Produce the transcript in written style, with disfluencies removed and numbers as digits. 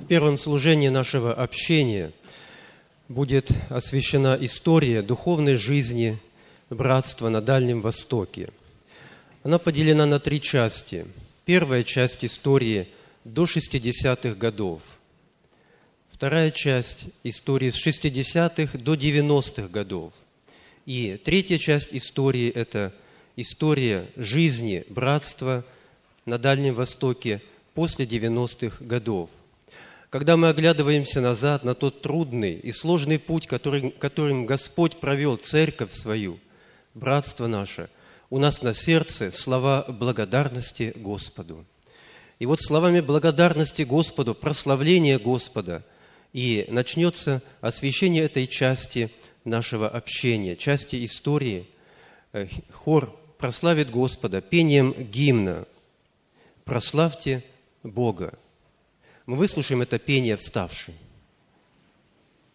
первом служении нашего общения будет освящена история духовной жизни братства на Дальнем Востоке. Она поделена на 3 части. Первая часть истории до 60-х годов. Вторая часть истории с 60-х до 90-х годов. И третья часть истории – это история жизни братства на Дальнем Востоке после 90-х годов. Когда мы оглядываемся назад на тот трудный и сложный путь, которым Господь провел церковь свою, братство наше, у нас на сердце слова благодарности Господу. И вот словами благодарности Господу, прославления Господа, и начнется освящение этой части нашего общения, части истории. Хор прославит Господа пением гимна «Прославьте Бога». Мы выслушаем это пение вставши.